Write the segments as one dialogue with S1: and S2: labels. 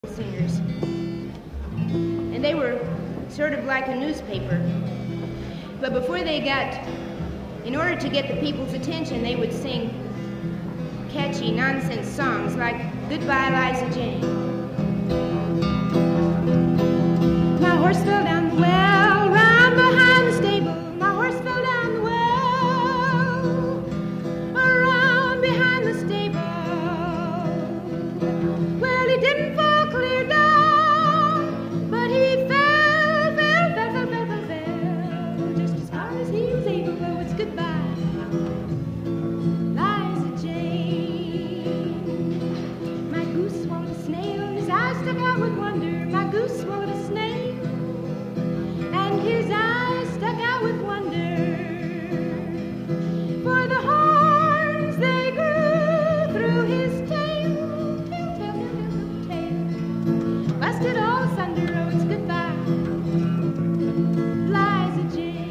S1: singers. And they were sort of like a newspaper. But before they got, in order to get the people's attention, they would sing catchy nonsense songs like Goodbye, Liza Jane. My horse fell down the well, round behind the stable. My horse fell down the well, around behind the stable. Well, he didn't fall clear down, but he fell, just as far as he was able. Oh, it's goodbye, Liza Jane. My goose swallowed a snail, his eyes stuck out with wonder. My goose swallowed a snail, and his eyes stuck out with wonder. For the horns, they grew through his tail, tail, busted all asunder. Oh, it's goodbye, Liza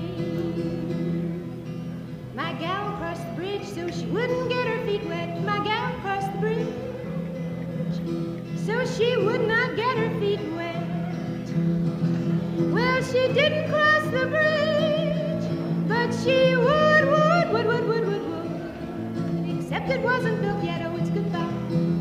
S1: Jane. My gal crossed the bridge so she wouldn't get her feet wet. My gal crossed the bridge so she would not get her feet wet. Well, she didn't cross the bridge, but she would, except it wasn't built yet. Oh, it's goodbye,